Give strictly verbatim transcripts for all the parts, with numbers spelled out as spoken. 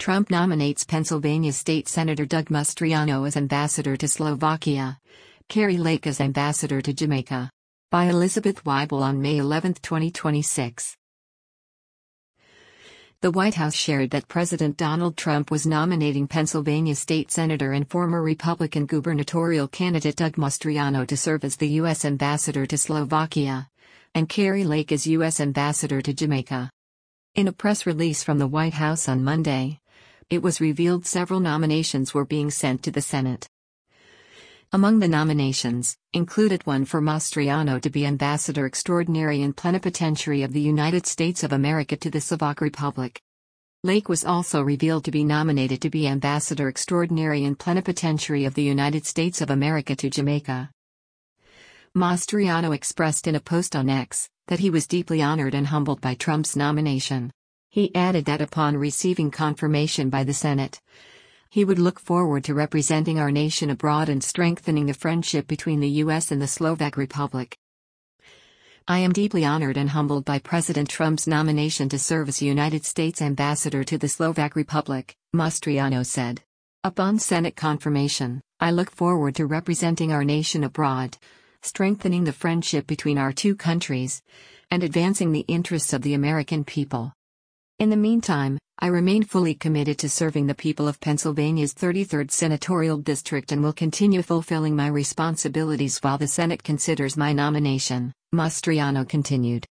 Trump nominates Pennsylvania State Senator Doug Mastriano as ambassador to Slovakia. Kari Lake as ambassador to Jamaica. By Elizabeth Weibel on May eleventh, twenty twenty-six. The White House shared that President Donald Trump was nominating Pennsylvania State Senator and former Republican gubernatorial candidate Doug Mastriano to serve as the U S ambassador to Slovakia, and Kari Lake as U S ambassador to Jamaica. In a press release from the White House on Monday, it was revealed several nominations were being sent to the Senate. Among the nominations, included one for Mastriano to be Ambassador Extraordinary and Plenipotentiary of the United States of America to the Slovak Republic. Lake was also revealed to be nominated to be Ambassador Extraordinary and Plenipotentiary of the United States of America to Jamaica. Mastriano expressed in a post on X that he was deeply honored and humbled by Trump's nomination. He added that upon receiving confirmation by the Senate, he would look forward to representing our nation abroad and strengthening the friendship between the U S and the Slovak Republic. I am deeply honored and humbled by President Trump's nomination to serve as United States Ambassador to the Slovak Republic, Mastriano said. Upon Senate confirmation, I look forward to representing our nation abroad, strengthening the friendship between our two countries, and advancing the interests of the American people. In the meantime, I remain fully committed to serving the people of Pennsylvania's thirty-third Senatorial District and will continue fulfilling my responsibilities while the Senate considers my nomination, Mastriano continued.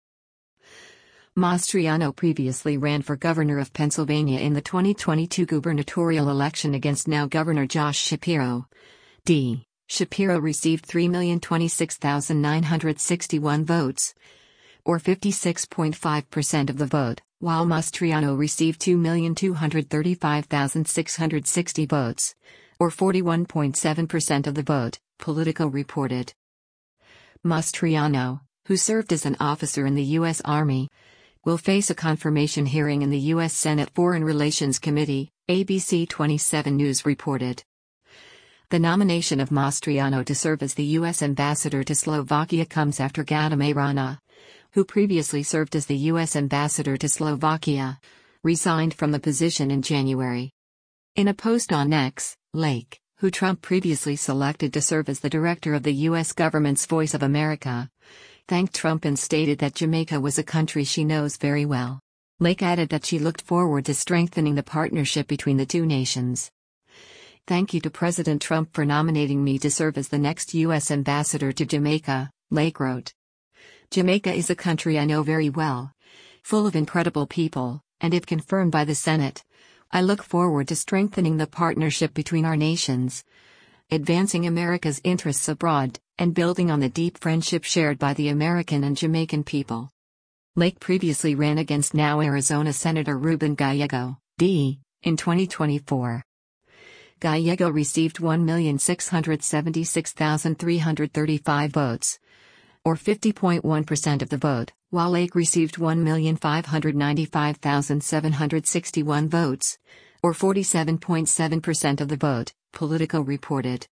Mastriano previously ran for governor of Pennsylvania in the twenty twenty-two gubernatorial election against now Governor Josh Shapiro. D. Shapiro received three million twenty-six thousand nine hundred sixty-one votes, or fifty-six point five percent of the vote, while Mastriano received two million two hundred thirty-five thousand six hundred sixty votes, or forty-one point seven percent of the vote, Politico reported. Mastriano, who served as an officer in the U S Army, will face a confirmation hearing in the U S Senate Foreign Relations Committee, A B C twenty-seven News reported. The nomination of Mastriano to serve as the U S ambassador to Slovakia comes after Gadimay Rana, who previously served as the U S ambassador to Slovakia, resigned from the position in January. In a post on X, Lake, who Trump previously selected to serve as the director of the U S government's Voice of America, thanked Trump and stated that Jamaica was a country she knows very well. Lake added that she looked forward to strengthening the partnership between the two nations. Thank you to President Trump for nominating me to serve as the next U S ambassador to Jamaica, Lake wrote. Jamaica is a country I know very well, full of incredible people, and if confirmed by the Senate, I look forward to strengthening the partnership between our nations, advancing America's interests abroad, and building on the deep friendship shared by the American and Jamaican people. Lake previously ran against now Arizona Senator Ruben Gallego, D., in twenty twenty-four. Gallego received one million six hundred seventy-six thousand three hundred thirty-five votes, or fifty point one percent of the vote, while Lake received one million five hundred ninety-five thousand seven hundred sixty-one votes, or forty-seven point seven percent of the vote, Politico reported.